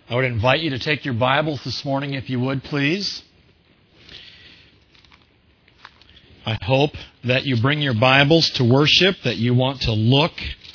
I would invite you to take your Bibles this morning, if you would, please. I hope that you bring your Bibles to worship, that you want to look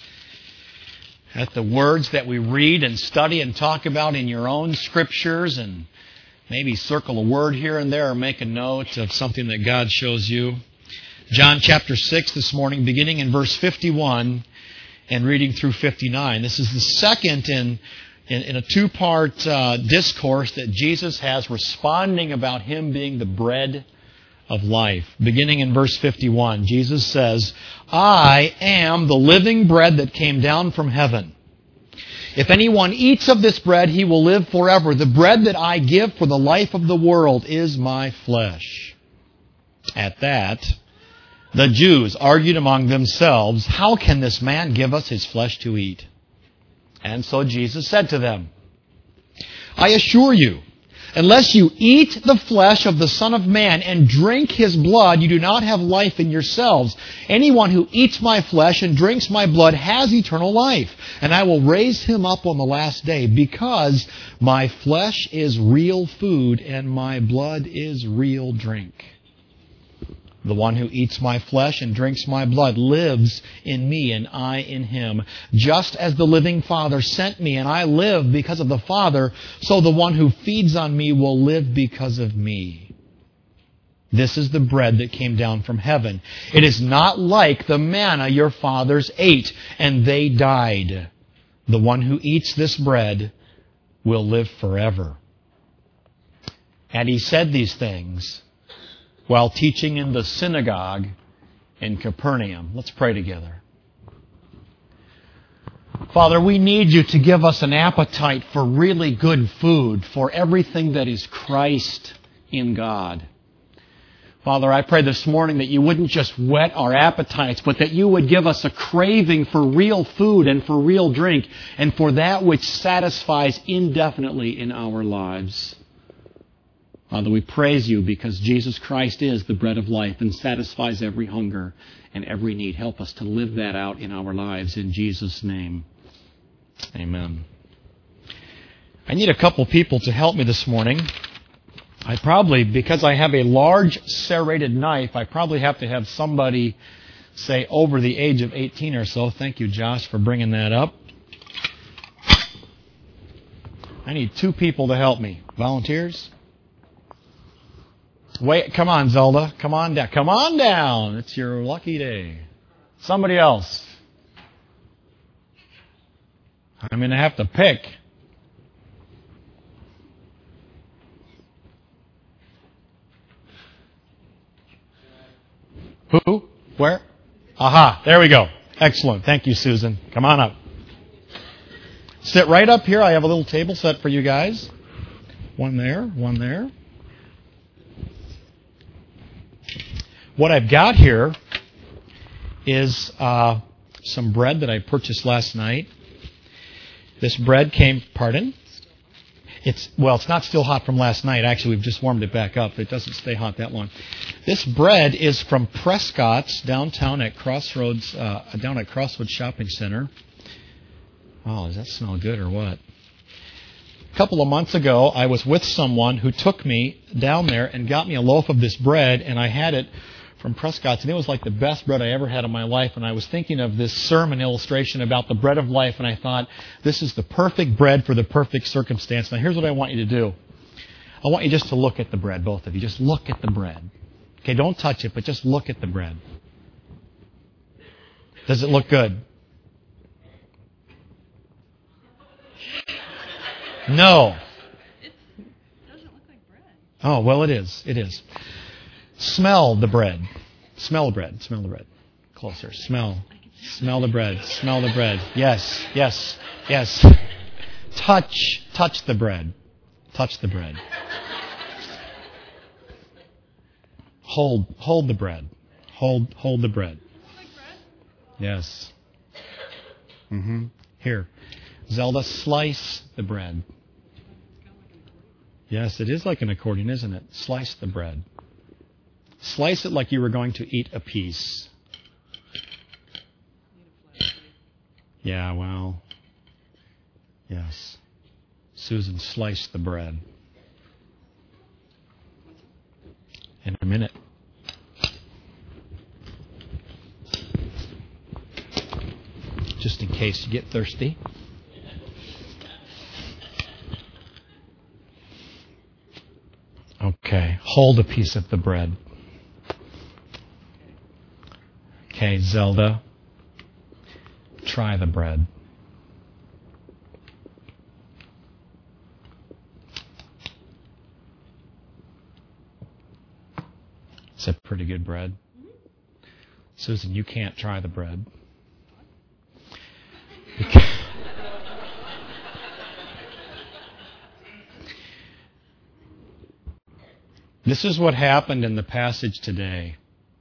at the words that we read and study and talk about in your own scriptures, and maybe circle a word here and there or make a note of something that God shows you. John chapter 6 this morning, beginning in verse 51 and reading through 59. This is the second in a two-part discourse that Jesus has responding about Him being the bread of life. Beginning in verse 51, Jesus says, "I am the living bread that came down from heaven. If anyone eats of this bread, he will live forever. The bread that I give for the life of the world is my flesh." At that, the Jews argued among themselves, "How can this man give us his flesh to eat?" And so Jesus said to them, "I assure you, unless you eat the flesh of the Son of Man and drink His blood, you do not have life in yourselves. Anyone who eats my flesh and drinks my blood has eternal life, and I will raise him up on the last day, because my flesh is real food and my blood is real drink. The one who eats my flesh and drinks my blood lives in me and I in him. Just as the living Father sent me and I live because of the Father, so the one who feeds on me will live because of me. This is the bread that came down from heaven. It is not like the manna your fathers ate and they died. The one who eats this bread will live forever." And He said these things while teaching in the synagogue in Capernaum. Let's pray together. Father, we need You to give us an appetite for really good food, for everything that is Christ in God. Father, I pray this morning that You wouldn't just whet our appetites, but that You would give us a craving for real food and for real drink, and for that which satisfies indefinitely in our lives. Father, we praise You because Jesus Christ is the bread of life and satisfies every hunger and every need. Help us to live that out in our lives. In Jesus' name, amen. I need a couple people to help me this morning. Because I have a large serrated knife, I probably have to have somebody, say, over the age of 18 or so. Thank you, Josh, for bringing that up. I need 2 people to help me. Volunteers? Wait, come on, Zelda. Come on down. Come on down. It's your lucky day. Somebody else. I'm going to have to pick. Who? Where? Aha, there we go. Excellent. Thank you, Susan. Come on up. Sit right up here. I have a little table set for you guys. One there, one there. What I've got here is some bread that I purchased last night. This bread came, pardon? It's not still hot from last night. Actually, we've just warmed it back up. It doesn't stay hot that long. This bread is from Prescott's downtown at Crossroads, down at Crossroads Shopping Center. Oh, does that smell good or what? A couple of months ago, I was with someone who took me down there and got me a loaf of this bread, and I had it from Prescott's, and it was like the best bread I ever had in my life. And I was thinking of this sermon illustration about the bread of life, and I thought, this is the perfect bread for the perfect circumstance. Now, here's what I want you to do. I want you just to look at the bread, both of you. Just look at the bread. Okay, don't touch it, but just look at the bread. Does it look good? No. It doesn't look like bread. Oh, well, it is. It is. Smell the bread. Smell the bread. Smell the bread. Closer. Smell. Smell the bread. Smell the bread. Yes. Yes. Yes. Touch the bread. Touch the bread. Hold the bread. Hold the bread. Yes. Here. Zelda, slice the bread. Yes, it is like an accordion, isn't it? Slice the bread. Slice it like you were going to eat a piece. Yeah, well, yes. Susan slice the bread. In a minute. Just in case you get thirsty. Okay, hold a piece of the bread. Okay, Zelda, try the bread. It's a pretty good bread. Susan, you can't try the bread. This is what happened in the passage today.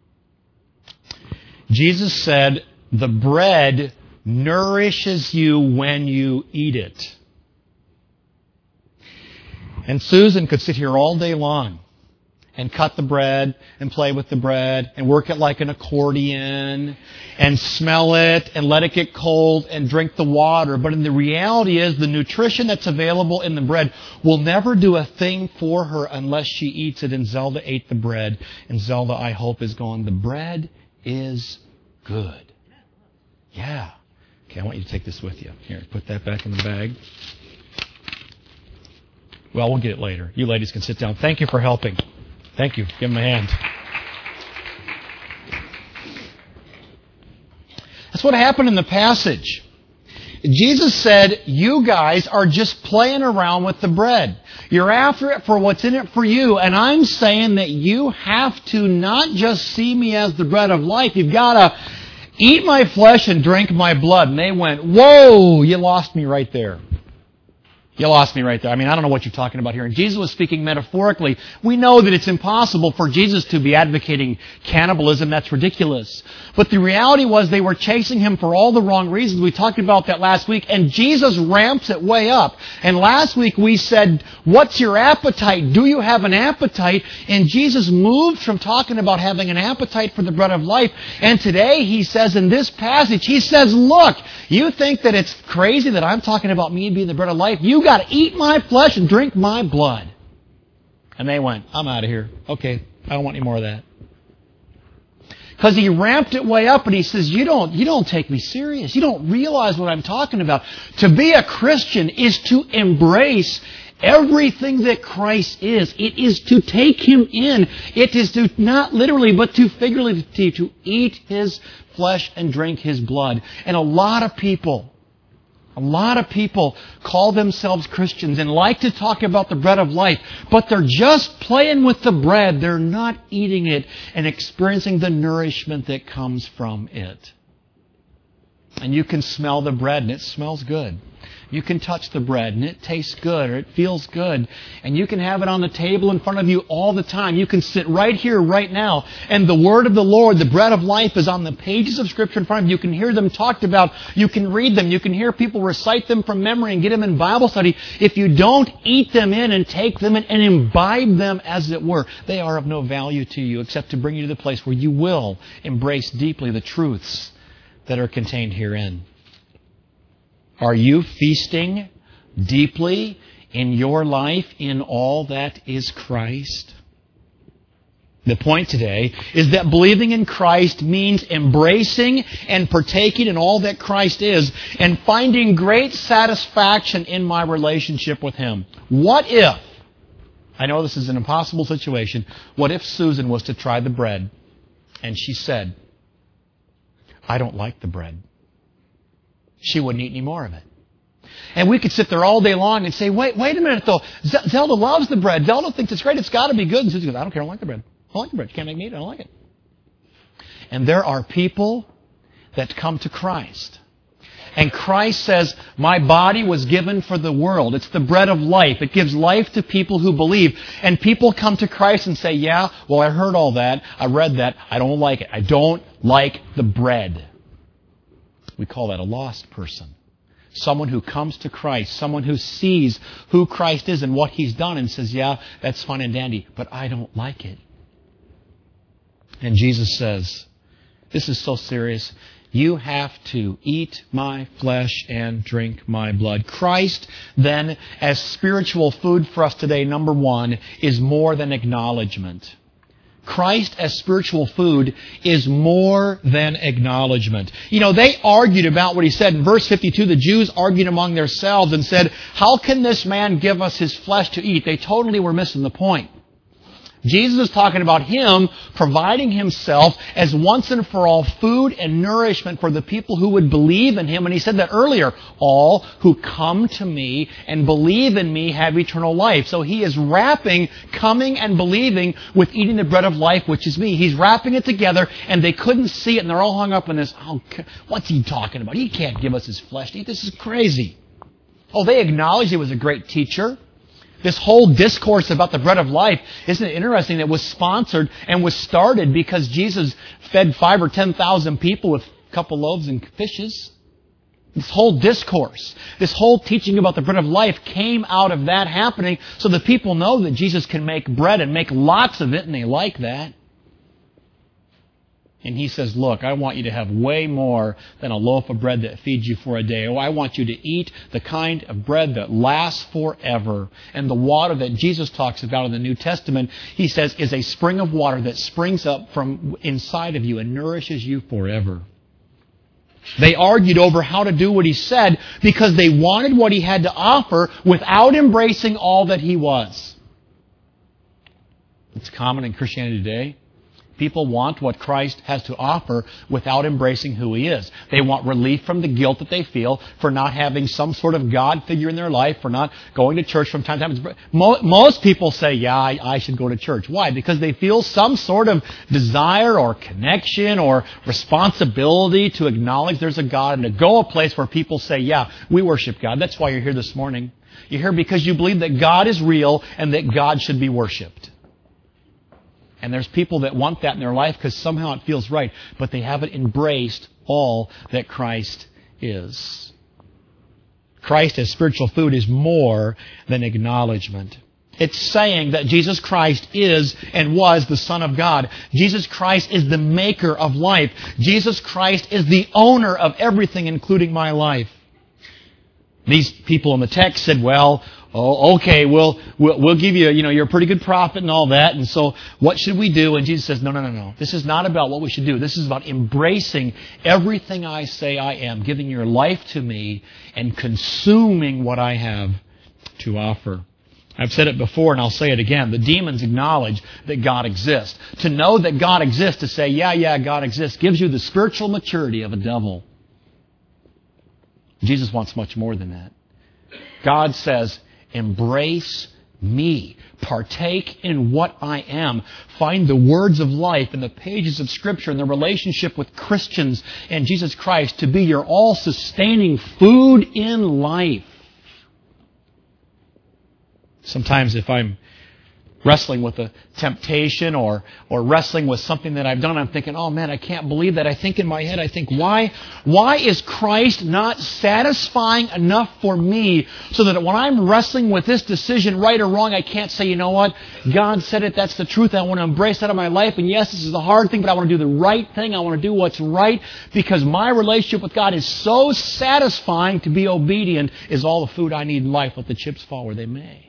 Jesus said, the bread nourishes you when you eat it. And Susan could sit here all day long and cut the bread and play with the bread and work it like an accordion and smell it and let it get cold and drink the water. But the reality is the nutrition that's available in the bread will never do a thing for her unless she eats it. And Zelda ate the bread. And Zelda, I hope, is going, the bread is good. Yeah. Okay, I want you to take this with you. Here, put that back in the bag. Well, we'll get it later. You ladies can sit down. Thank you for helping. Thank you. Give him a hand. That's what happened in the passage. Jesus said, you guys are just playing around with the bread. You're after it for what's in it for you. And I'm saying that you have to not just see me as the bread of life. You've got to eat my flesh and drink my blood. And they went, whoa, you lost me right there. You lost me right there. I mean, I don't know what you're talking about here. And Jesus was speaking metaphorically. We know that it's impossible for Jesus to be advocating cannibalism. That's ridiculous. But the reality was they were chasing Him for all the wrong reasons. We talked about that last week. And Jesus ramps it way up. And last week we said, what's your appetite? Do you have an appetite? And Jesus moved from talking about having an appetite for the bread of life. And today He says in this passage, He says, look, you think that it's crazy that I'm talking about me being the bread of life? You got to eat my flesh and drink my blood. And they went, I'm out of here. Okay, I don't want any more of that. Because He ramped it way up and He says, you don't take me serious. You don't realize what I'm talking about. To be a Christian is to embrace everything that Christ is. It is to take Him in. It is to not literally, but to figuratively, to eat His flesh and drink His blood. And a lot of people call themselves Christians and like to talk about the bread of life, but they're just playing with the bread. They're not eating it and experiencing the nourishment that comes from it. And you can smell the bread and it smells good. You can touch the bread and it tastes good or it feels good. And you can have it on the table in front of you all the time. You can sit right here, right now. And the Word of the Lord, the bread of life, is on the pages of Scripture in front of you. You can hear them talked about. You can read them. You can hear people recite them from memory and get them in Bible study. If you don't eat them in and take them in and imbibe them, as it were, they are of no value to you except to bring you to the place where you will embrace deeply the truths that are contained herein. Are you feasting deeply in your life in all that is Christ? The point today is that believing in Christ means embracing and partaking in all that Christ is and finding great satisfaction in my relationship with Him. What if, I know this is an impossible situation, what if Susan was to try the bread and she said, I don't like the bread? She wouldn't eat any more of it. And we could sit there all day long and say, wait a minute though. Zelda loves the bread. Zelda thinks it's great. It's got to be good. And Susan goes, I don't care. I don't like the bread. I don't like the bread. You can't make me eat it. I don't like it. And there are people that come to Christ. And Christ says, my body was given for the world. It's the bread of life. It gives life to people who believe. And people come to Christ and say, yeah, well, I heard all that. I read that. I don't like it. I don't like the bread. We call that a lost person. Someone who comes to Christ, someone who sees who Christ is and what He's done and says, yeah, that's fine and dandy, but I don't like it. And Jesus says, this is so serious. You have to eat my flesh and drink my blood. Christ, then, as spiritual food for us today, number one, is more than acknowledgement. Christ as spiritual food is more than acknowledgement. You know, they argued about what he said. In verse 52, the Jews argued among themselves and said, how can this man give us his flesh to eat? They totally were missing the point. Jesus is talking about Him providing Himself as once and for all food and nourishment for the people who would believe in Him. And He said that earlier, all who come to me and believe in me have eternal life. So He is wrapping coming and believing with eating the bread of life, which is me. He's wrapping it together, and they couldn't see it, and they're all hung up in this, oh, what's He talking about? He can't give us His flesh to eat. This is crazy. Oh, they acknowledged He was a great teacher. This whole discourse about the bread of life, isn't it interesting that it was sponsored and was started because Jesus fed 5,000 or 10,000 people with a couple loaves and fishes? This whole discourse, this whole teaching about the bread of life came out of that happening so the people know that Jesus can make bread and make lots of it, and they like that. And He says, look, I want you to have way more than a loaf of bread that feeds you for a day. Oh, I want you to eat the kind of bread that lasts forever. And the water that Jesus talks about in the New Testament, He says, is a spring of water that springs up from inside of you and nourishes you forever. They argued over how to do what He said because they wanted what He had to offer without embracing all that He was. It's common in Christianity today. People want what Christ has to offer without embracing who He is. They want relief from the guilt that they feel for not having some sort of God figure in their life, for not going to church from time to time. Most people say, yeah, I should go to church. Why? Because they feel some sort of desire or connection or responsibility to acknowledge there's a God and to go a place where people say, yeah, we worship God. That's why you're here this morning. You're here because you believe that God is real and that God should be worshipped. And there's people that want that in their life because somehow it feels right, but they haven't embraced all that Christ is. Christ as spiritual food is more than acknowledgement. It's saying that Jesus Christ is and was the Son of God. Jesus Christ is the maker of life. Jesus Christ is the owner of everything, including my life. These people in the text said, well, okay, we'll give you, you're a pretty good prophet and all that, and so what should we do? And Jesus says, no. This is not about what we should do. This is about embracing everything I say I am, giving your life to me and consuming what I have to offer. I've said it before and I'll say it again. The demons acknowledge that God exists. To know that God exists, to say, yeah, God exists, gives you the spiritual maturity of a devil. Jesus wants much more than that. God says, embrace me. Partake in what I am. Find the words of life in the pages of Scripture and the relationship with Christians and Jesus Christ to be your all-sustaining food in life. Sometimes if I'm wrestling with a temptation or wrestling with something that I've done, I'm thinking, oh man, I can't believe that. I think in my head, why is Christ not satisfying enough for me so that when I'm wrestling with this decision, right or wrong, I can't say, you know what, God said it, that's the truth, I want to embrace that in my life, and yes, this is the hard thing, but I want to do the right thing, I want to do what's right, because my relationship with God is so satisfying. To be obedient is all the food I need in life. Let the chips fall where they may.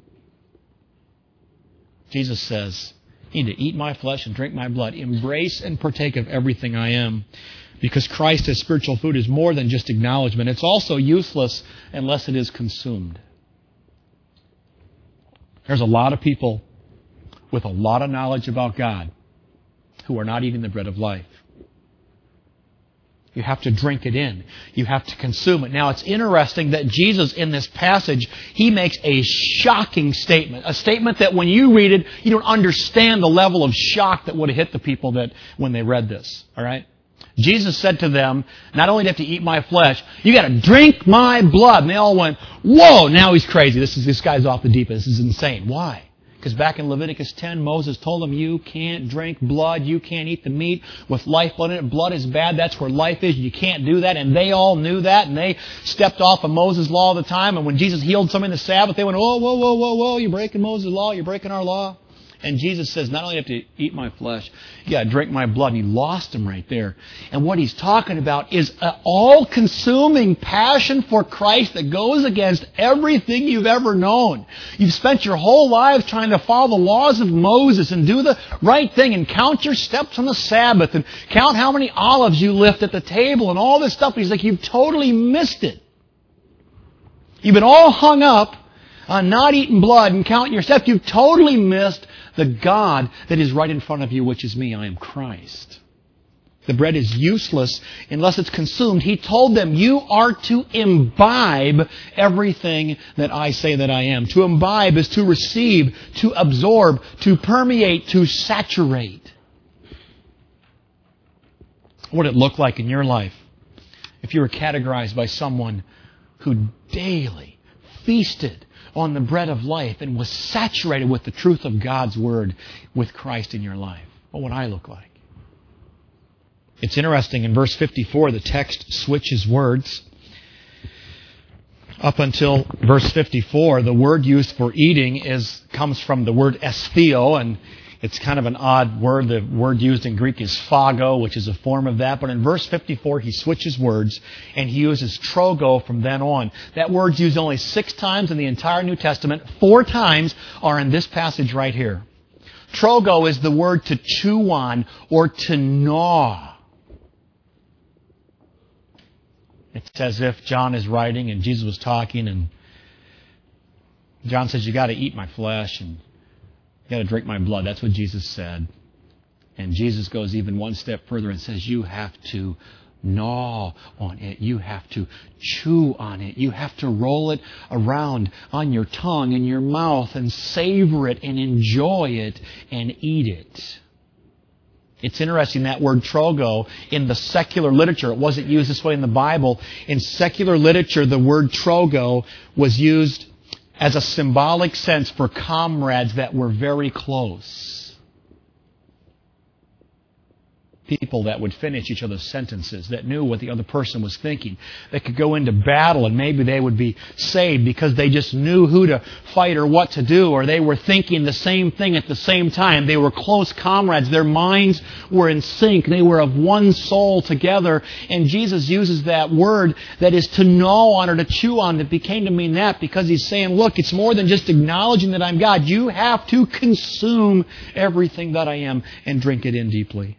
Jesus says, you need to eat my flesh and drink my blood. Embrace and partake of everything I am. Because Christ as spiritual food is more than just acknowledgement. It's also useless unless it is consumed. There's a lot of people with a lot of knowledge about God who are not eating the bread of life. You have to drink it in. You have to consume it. Now, it's interesting that Jesus, in this passage, He makes a shocking statement. A statement that when you read it, you don't understand the level of shock that would have hit the people that when they read this. All right? Jesus said to them, not only do you have to eat my flesh, you got to drink my blood. And they all went, whoa, now he's crazy. This guy's off the deep end. This is insane. Why? Because back in Leviticus 10, Moses told them, you can't drink blood, you can't eat the meat with lifeblood in it. Blood is bad, that's where life is, you can't do that. And they all knew that, and they stepped off of Moses' law all the time. And when Jesus healed somebody on the Sabbath, they went, whoa, you're breaking Moses' law, you're breaking our law. And Jesus says, not only do you have to eat my flesh, you got to drink my blood. And he lost him right there. And what he's talking about is an all-consuming passion for Christ that goes against everything you've ever known. You've spent your whole life trying to follow the laws of Moses and do the right thing and count your steps on the Sabbath and count how many olives you lift at the table and all this stuff. He's like, you've totally missed it. You've been all hung up on not eating blood and counting your steps. You've totally missed the God that is right in front of you, which is me. I am Christ. The bread is useless unless it's consumed. He told them, you are to imbibe everything that I say that I am. To imbibe is to receive, to absorb, to permeate, to saturate. What would it look like in your life if you were categorized by someone who daily feasted on the bread of life and was saturated with the truth of God's Word with Christ in your life? What would I look like? It's interesting, in verse 54, the text switches words. Up until verse 54, the word used for eating comes from the word estheo, and it's kind of an odd word. The word used in Greek is phago, which is a form of that. But in verse 54, he switches words, and he uses trogo from then on. That word's used only 6 times in the entire New Testament. 4 times are in this passage right here. Trogo is the word to chew on or to gnaw. It's as if John is writing and Jesus was talking, and John says, you got to eat my flesh and you got to drink my blood. That's what Jesus said. And Jesus goes even one step further and says, you have to gnaw on it. You have to chew on it. You have to roll it around on your tongue and your mouth and savor it and enjoy it and eat it. It's interesting, that word trogo in the secular literature, it wasn't used this way in the Bible. In secular literature, the word trogo was used as a symbolic sense for comrades that were very close. People that would finish each other's sentences, that knew what the other person was thinking, that could go into battle and maybe they would be saved because they just knew who to fight or what to do, or they were thinking the same thing at the same time. They were close comrades. Their minds were in sync. They were of one soul together. And Jesus uses that word that is to gnaw on or to chew on, that became to mean that, because he's saying, look, it's more than just acknowledging that I'm God. You have to consume everything that I am and drink it in deeply.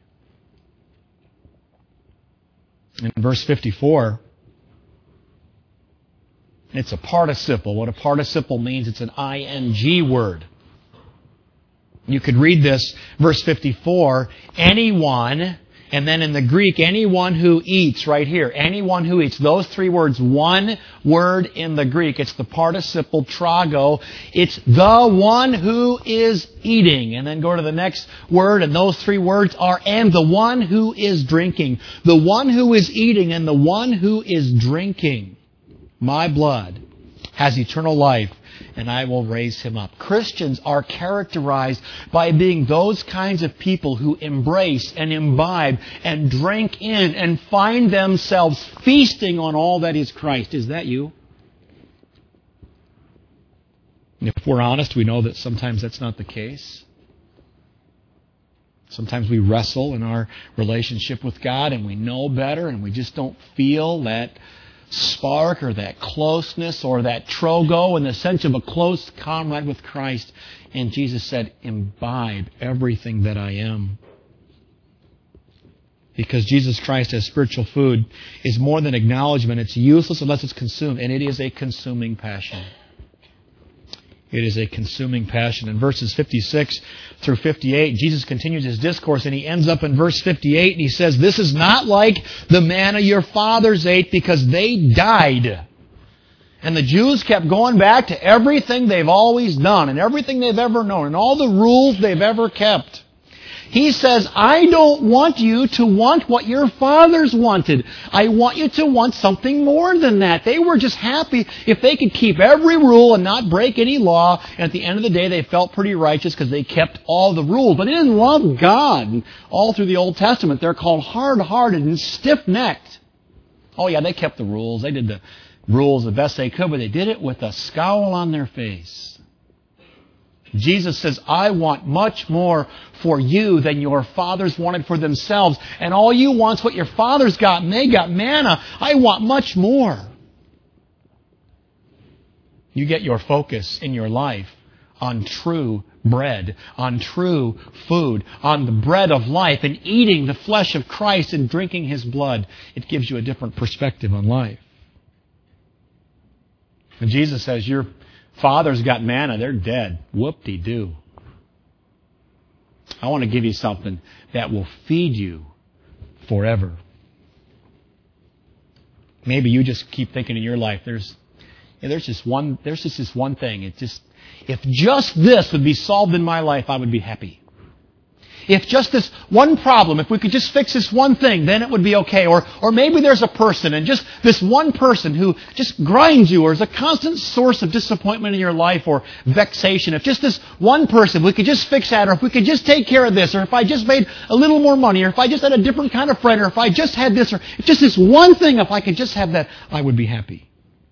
In verse 54, it's a participle. What a participle means, it's an ing word. You could read this, verse 54, anyone, and then in the Greek, anyone who eats, right here, anyone who eats. Those 3 words, one word in the Greek. It's the participle trago. It's the one who is eating. And then go to the next word, and those 3 words are, and the one who is drinking. The one who is eating and the one who is drinking my blood has eternal life, and I will raise him up. Christians are characterized by being those kinds of people who embrace and imbibe and drink in and find themselves feasting on all that is Christ. Is that you? And if we're honest, we know that sometimes that's not the case. Sometimes we wrestle in our relationship with God and we know better and we just don't feel that spark or that closeness or that trogo in the sense of a close comrade with Christ. And Jesus said, imbibe everything that I am. Because Jesus Christ as spiritual food is more than acknowledgement. It's useless unless it's consumed. And it is a consuming passion. It is a consuming passion. In verses 56 through 58, Jesus continues his discourse, and he ends up in verse 58, and he says, this is not like the manna your fathers ate, because they died. And the Jews kept going back to everything they've always done and everything they've ever known and all the rules they've ever kept. He says, I don't want you to want what your fathers wanted. I want you to want something more than that. They were just happy if they could keep every rule and not break any law. And at the end of the day, they felt pretty righteous because they kept all the rules. But they didn't love God. And all through the Old Testament, they're called hard-hearted and stiff-necked. Oh yeah, they kept the rules. They did the rules the best they could, but they did it with a scowl on their face. Jesus says, I want much more for you than your fathers wanted for themselves. And all you want is what your fathers got, and they got manna. I want much more. You get your focus in your life on true bread, on true food, on the bread of life, and eating the flesh of Christ and drinking His blood. It gives you a different perspective on life. And Jesus says, your fathers got manna, they're dead. Whoop-de-doo. I want to give you something that will feed you forever. Maybe you just keep thinking in your life, there's just this one thing. If just this would be solved in my life, I would be happy. If just this one problem, if we could just fix this one thing, then it would be okay. Or maybe there's a person, and just this one person who just grinds you or is a constant source of disappointment in your life or vexation. If just this one person, we could just fix that, or if we could just take care of this, or if I just made a little more money, or if I just had a different kind of friend, or if I just had this, or if just this one thing, if I could just have that, I would be happy.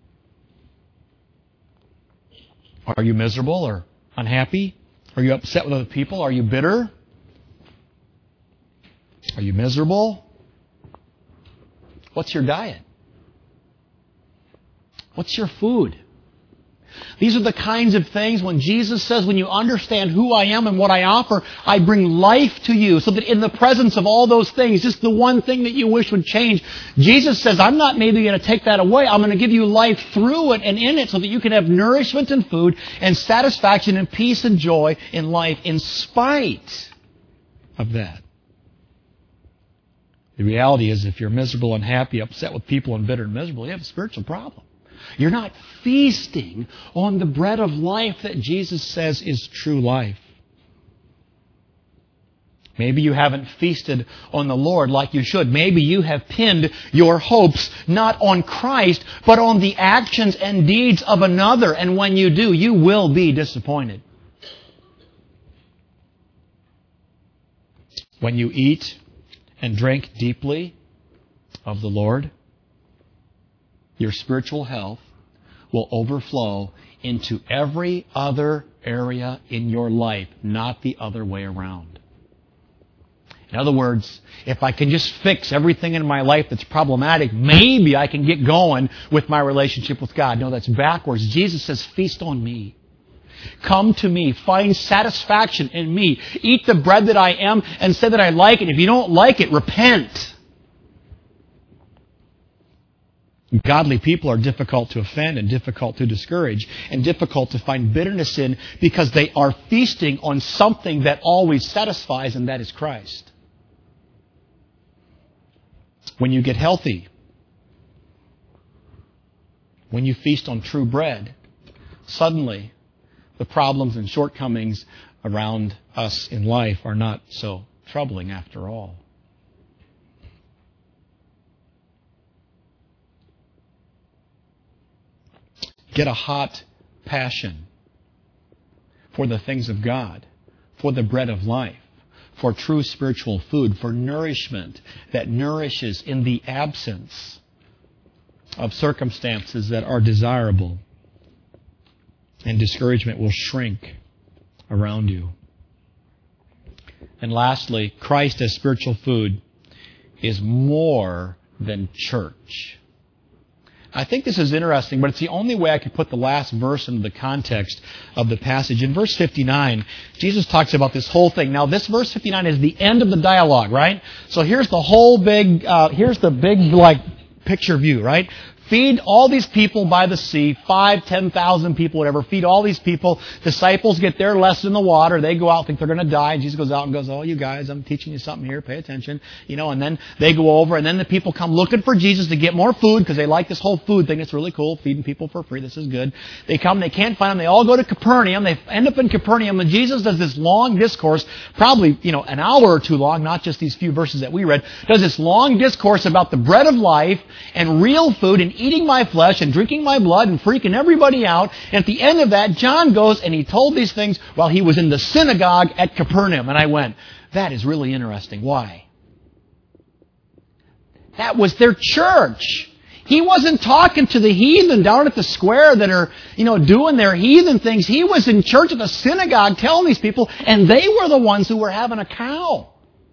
Are you miserable or unhappy? Are you upset with other people? Are you bitter? Are you miserable? What's your diet? What's your food? These are the kinds of things when Jesus says, when you understand who I am and what I offer, I bring life to you. So that in the presence of all those things, just the one thing that you wish would change, Jesus says, I'm not maybe going to take that away. I'm going to give you life through it and in it so that you can have nourishment and food and satisfaction and peace and joy in life in spite of that. The reality is, if you're miserable, unhappy, upset with people, and bitter and miserable, you have a spiritual problem. You're not feasting on the bread of life that Jesus says is true life. Maybe you haven't feasted on the Lord like you should. Maybe you have pinned your hopes not on Christ, but on the actions and deeds of another. And when you do, you will be disappointed. When you eat and drink deeply of the Lord, your spiritual health will overflow into every other area in your life, not the other way around. In other words, if I can just fix everything in my life that's problematic, maybe I can get going with my relationship with God. No, that's backwards. Jesus says, feast on me. Come to me. Find satisfaction in me. Eat the bread that I am and say that I like it. If you don't like it, repent. Godly people are difficult to offend and difficult to discourage and difficult to find bitterness in because they are feasting on something that always satisfies, and that is Christ. When you get healthy, when you feast on true bread, suddenly the problems and shortcomings around us in life are not so troubling after all. Get a hot passion for the things of God, for the bread of life, for true spiritual food, for nourishment that nourishes in the absence of circumstances that are desirable. And discouragement will shrink around you. And lastly, Christ as spiritual food is more than church. I think this is interesting, but it's the only way I could put the last verse into the context of the passage. In verse 59, Jesus talks about this whole thing. Now, this verse 59 is the end of the dialogue, right? So here's the whole big, picture view, right? Feed all these people by the sea, 5,000, 10,000 people, whatever. Feed all these people. Disciples get their lesson in the water. They go out, think they're going to die. And Jesus goes out and goes, oh, you guys, I'm teaching you something here. Pay attention. And then they go over, and then the people come looking for Jesus to get more food because they like this whole food thing. It's really cool, feeding people for free. This is good. They come, they can't find him. They all go to Capernaum. They end up in Capernaum, and Jesus does this long discourse, probably, an hour or two long, not just these few verses that we read, does this long discourse about the bread of life and real food and eating my flesh and drinking my blood and freaking everybody out. And at the end of that, John goes and he told these things while he was in the synagogue at Capernaum. And I went, that is really interesting. Why? That was their church. He wasn't talking to the heathen down at the square that are, doing their heathen things. He was in church at the synagogue telling these people, and they were the ones who were having a cow.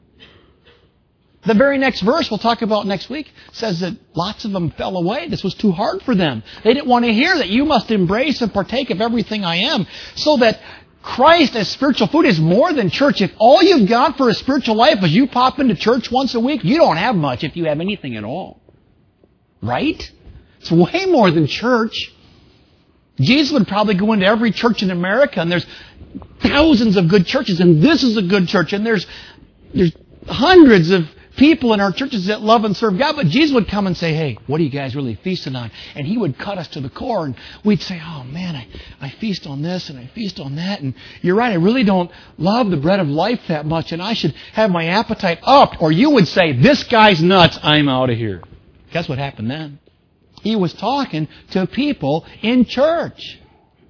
The very next verse we'll talk about next week says that lots of them fell away. This was too hard for them. They didn't want to hear that you must embrace and partake of everything I am. So that Christ as spiritual food is more than church. If all you've got for a spiritual life is you pop into church once a week, you don't have much if you have anything at all. Right? It's way more than church. Jesus would probably go into every church in America, and there's thousands of good churches, and this is a good church, and there's hundreds of people in our churches that love and serve God, but Jesus would come and say, hey, what are you guys really feasting on? And He would cut us to the core, and we'd say, oh man, I feast on this and I feast on that, and you're right, I really don't love the bread of life that much, and I should have my appetite upped. Or you would say, this guy's nuts, I'm out of here. Guess what happened then? He was talking to people in church.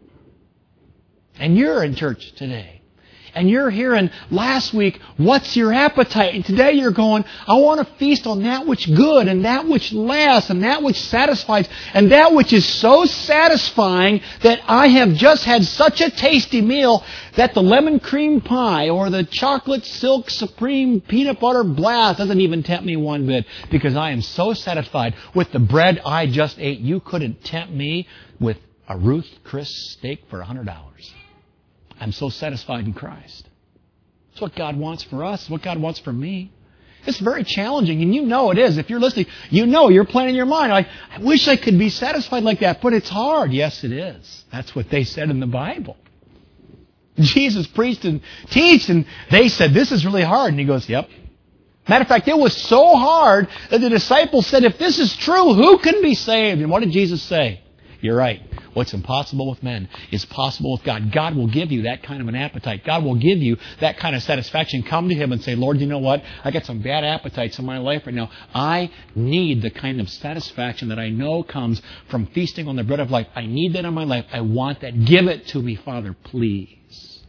And you're in church today. And you're hearing last week, what's your appetite? And today you're going, I want to feast on that which good and that which lasts and that which satisfies and that which is so satisfying that I have just had such a tasty meal that the lemon cream pie or the chocolate silk supreme peanut butter blast doesn't even tempt me one bit, because I am so satisfied with the bread I just ate. You couldn't tempt me with a Ruth Chris steak for $100. I'm so satisfied in Christ. It's what God wants for us. What God wants for me. It's very challenging, and you know it is. If you're listening, you know you're playing in your mind. I wish I could be satisfied like that, but it's hard. Yes, it is. That's what they said in the Bible. Jesus preached and teached, and they said, this is really hard. And He goes, yep. Matter of fact, it was so hard that the disciples said, if this is true, who can be saved? And what did Jesus say? You're right. What's impossible with men is possible with God. God will give you that kind of an appetite. God will give you that kind of satisfaction. Come to Him and say, Lord, you know what? I got some bad appetites in my life right now. I need the kind of satisfaction that I know comes from feasting on the bread of life. I need that in my life. I want that. Give it to me, Father, please.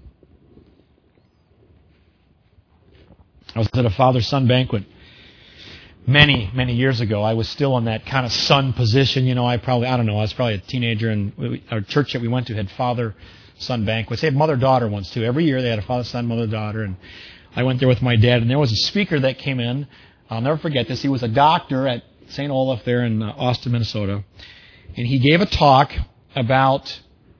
I was at a father-son banquet many, many years ago. I was still in that kind of son position. I was probably a teenager, and our church that we went to had father-son banquets. They had mother-daughter ones too. Every year they had a father-son, mother-daughter, and I went there with my dad, and there was a speaker that came in. I'll never forget this. He was a doctor at St. Olaf there in Austin, Minnesota, and he gave a talk about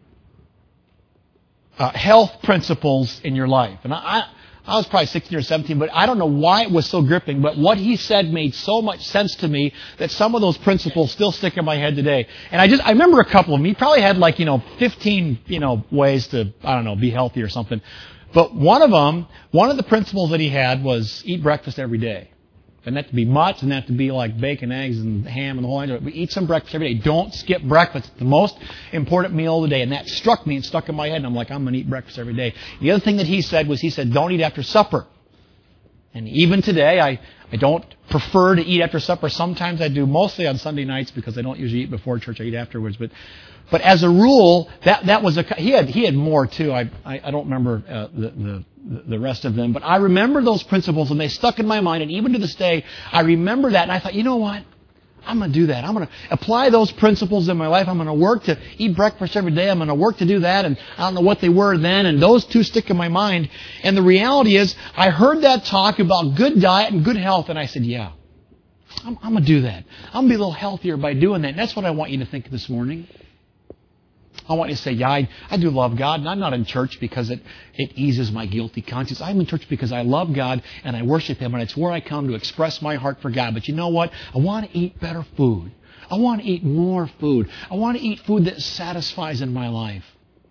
health principles in your life. And I was probably 16 or 17, but I don't know why it was so gripping, but what he said made so much sense to me that some of those principles still stick in my head today. And I remember a couple of them. He probably had 15, ways to, be healthy or something. But one of the principles that he had was eat breakfast every day. Doesn't have to be much, doesn't have to be like bacon, eggs, and ham and the whole nine. But eat some breakfast every day. Don't skip breakfast. It's the most important meal of the day. And that struck me and stuck in my head. And I'm like, I'm going to eat breakfast every day. The other thing that he said was, don't eat after supper. And even today, I don't prefer to eat after supper. Sometimes I do, mostly on Sunday nights, because I don't usually eat before church. I eat afterwards. But as a rule, that was he had more too. I don't remember the rest of them, but I remember those principles, and they stuck in my mind. And even to this day, I remember that, and I thought, you know what? I'm going to do that. I'm going to apply those principles in my life. I'm going to work to eat breakfast every day. I'm going to work to do that. And I don't know what they were then. And those two stick in my mind. And the reality is, I heard that talk about good diet and good health. And I said, yeah, I'm going to do that. I'm going to be a little healthier by doing that. And that's what I want you to think this morning. I want you to say, yeah, I do love God, and I'm not in church because it eases my guilty conscience. I'm in church because I love God and I worship Him, and it's where I come to express my heart for God. But you know what? I want to eat better food. I want to eat more food. I want to eat food that satisfies in my life.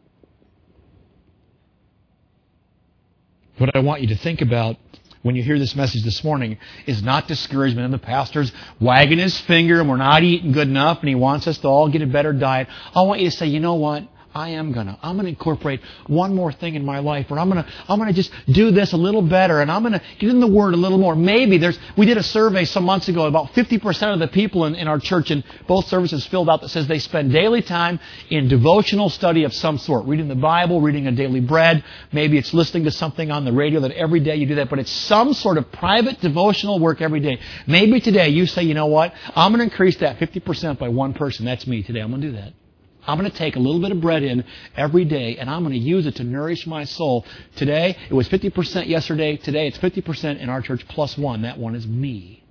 What I want you to think about when you hear this message this morning is not discouragement, and the pastor's wagging his finger and we're not eating good enough and he wants us to all get a better diet. I want you to say, you know what? I'm gonna incorporate one more thing in my life, or I'm gonna just do this a little better, and I'm gonna get in the Word a little more. Maybe we did a survey some months ago. About 50% of the people in our church in both services filled out that says they spend daily time in devotional study of some sort, reading the Bible, reading a daily bread. Maybe it's listening to something on the radio that every day you do that, but it's some sort of private devotional work every day. Maybe today you say, you know what? I'm going to increase that 50% by one person. That's me today. I'm going to do that. I'm going to take a little bit of bread in every day, and I'm going to use it to nourish my soul. Today, it was 50% yesterday. Today, it's 50% in our church plus one. That one is me.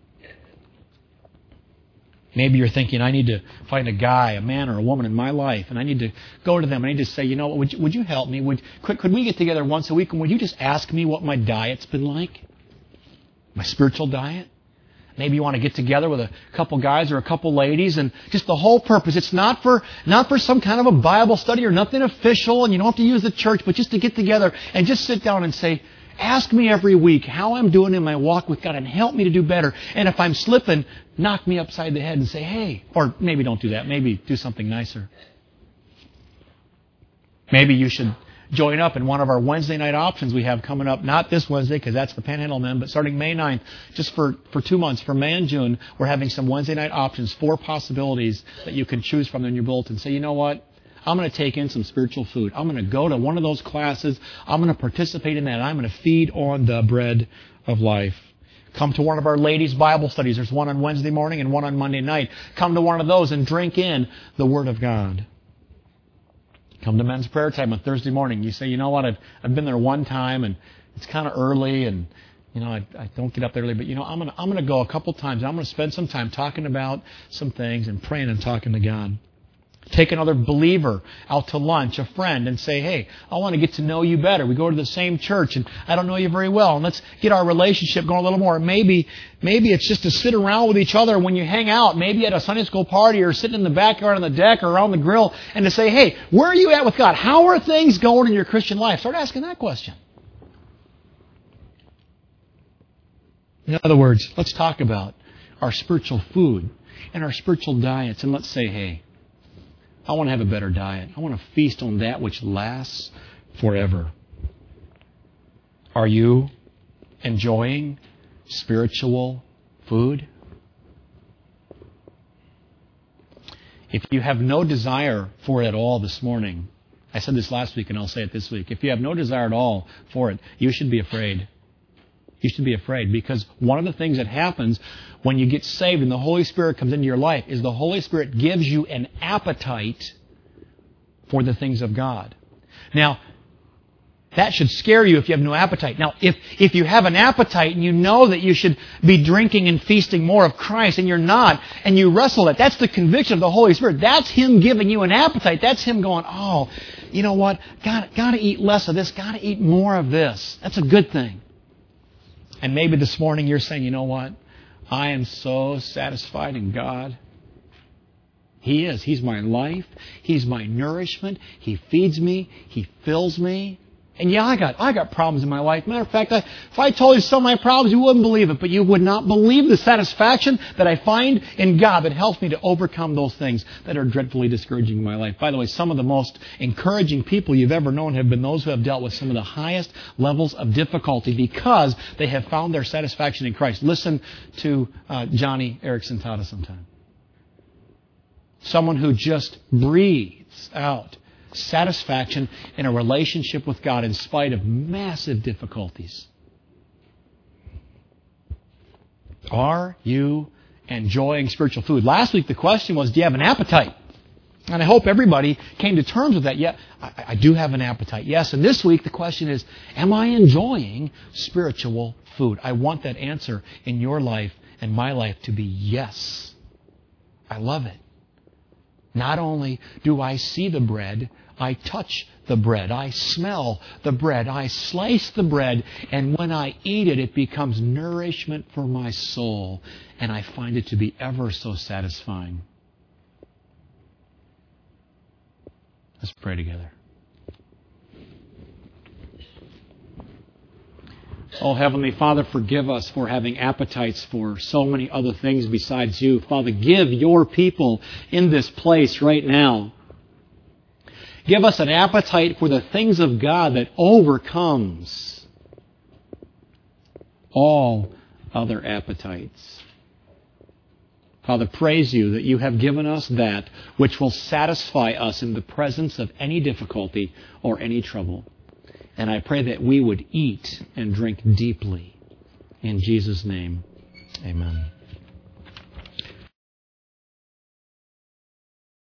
Maybe you're thinking, I need to find a guy, a man or a woman in my life, and I need to go to them. I need to say, you know, would you help me? Could we get together once a week, and would you just ask me what my diet's been like? My spiritual diet? Maybe you want to get together with a couple guys or a couple ladies, and just the whole purpose. It's not for some kind of a Bible study or nothing official, and you don't have to use the church, but just to get together and just sit down and say, ask me every week how I'm doing in my walk with God and help me to do better. And if I'm slipping, knock me upside the head and say, hey, or maybe don't do that. Maybe do something nicer. Maybe you should join up in one of our Wednesday night options we have coming up, not this Wednesday because that's the Panhandle Men, but starting May 9th, just for 2 months, for May and June, we're having some Wednesday night options, 4 possibilities that you can choose from in your bulletin. Say, you know what? I'm going to take in some spiritual food. I'm going to go to one of those classes. I'm going to participate in that. And I'm going to feed on the bread of life. Come to one of our ladies' Bible studies. There's one on Wednesday morning and one on Monday night. Come to one of those and drink in the Word of God. Come to men's prayer time on Thursday morning. You say, you know what, I've been there one time and it's kind of early and, you know, I don't get up there early, but, you know, I'm going to go a couple times. I'm going to spend some time talking about some things and praying and talking to God. Take another believer out to lunch, a friend, and say, hey, I want to get to know you better. We go to the same church, and I don't know you very well, and let's get our relationship going a little more. Maybe it's just to sit around with each other when you hang out, maybe at a Sunday school party or sitting in the backyard on the deck or around the grill, and to say, hey, where are you at with God? How are things going in your Christian life? Start asking that question. In other words, let's talk about our spiritual food and our spiritual diets, and let's say, hey, I want to have a better diet. I want to feast on that which lasts forever. Are you enjoying spiritual food? If you have no desire for it at all this morning, I said this last week and I'll say it this week. If you have no desire at all for it, you should be afraid. You should be afraid because one of the things that happens when you get saved and the Holy Spirit comes into your life is the Holy Spirit gives you an appetite for the things of God. Now, that should scare you if you have no appetite. Now, if you have an appetite and you know that you should be drinking and feasting more of Christ and you're not, and you wrestle it, that's the conviction of the Holy Spirit. That's Him giving you an appetite. That's Him going, oh, you know what? Got to eat less of this. Got to eat more of this. That's a good thing. And maybe this morning you're saying, you know what? I am so satisfied in God. He is. He's my life. He's my nourishment. He feeds me. He fills me. And yeah, I got problems in my life. Matter of fact, if I told you some of my problems, you wouldn't believe it. But you would not believe the satisfaction that I find in God that helps me to overcome those things that are dreadfully discouraging in my life. By the way, some of the most encouraging people you've ever known have been those who have dealt with some of the highest levels of difficulty because they have found their satisfaction in Christ. Listen to Johnny Erickson Tada sometime. Someone who just breathes out satisfaction in a relationship with God in spite of massive difficulties. Are you enjoying spiritual food? Last week the question was, do you have an appetite? And I hope everybody came to terms with that. Yeah, I do have an appetite. Yes, and this week the question is, am I enjoying spiritual food? I want that answer in your life and my life to be yes. I love it. Not only do I see the bread, I touch the bread. I smell the bread. I slice the bread. And when I eat it, it becomes nourishment for my soul. And I find it to be ever so satisfying. Let's pray together. Oh, Heavenly Father, forgive us for having appetites for so many other things besides You. Father, give Your people in this place right now Give us an appetite for the things of God that overcomes all other appetites. Father, praise you that you have given us that which will satisfy us in the presence of any difficulty or any trouble. And I pray that we would eat and drink deeply. In Jesus' name, amen.